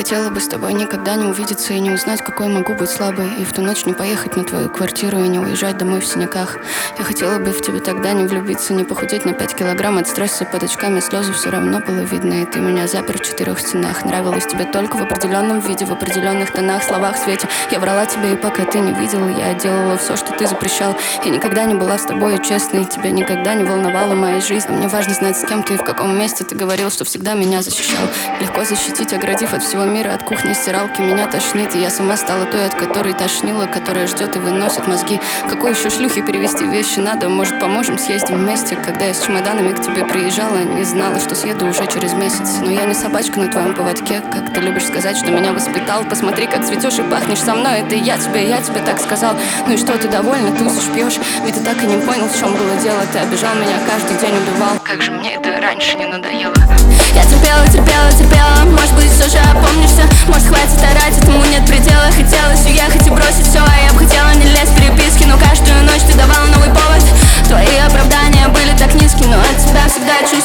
хотела бы с тобой никогда не увидеться и не узнать, какой могу быть слабой. И в ту ночь не поехать на твою квартиру и не уезжать домой в синяках. Я хотела бы в тебе тогда не влюбиться, не похудеть на 5 килограмм от стресса. Под очками слезы все равно было видно. И ты меня запер в 4 стенах. Нравилось тебе только в определенном виде, в определенных тонах, словах, свете. Я врала тебе, и пока ты не видела, я делала все, что ты запрещал. Я никогда не была с тобой честной, тебя никогда не волновала моя жизнь. А мне важно знать, с кем ты и в каком месте. Ты говорил, что всегда меня защищал. Легко защитить, оградив от всего мира, от кухни, стиралки. Меня тошнит, и я сама стала той, от которой тошнила, которая ждет и выносит мозги. Какой еще шлюхи перевести вещи надо? Может, поможем, съездим вместе? Когда я с чемоданами к тебе приезжала, не знала, что съеду уже через месяц. Но я не собачка на твоем поводке, как ты любишь сказать, что меня воспитал. Посмотри, как цветешь и пахнешь со мной. Это я тебе так сказал. Ну и что, ты довольна, тусишь, пьешь? Ведь ты так и не понял, в чем было дело. Ты обижал меня, каждый день убивал. Как же мне это раньше не надоело. Я терпела, может быть, все же опомнишься. Может, хватит орать, этому нет предела. Хотелось уехать и бросить все, а я бы хотела не лезть в переписки. Но каждую ночь ты давал новый повод. Твои оправдания были так низки, но от тебя всегда чуть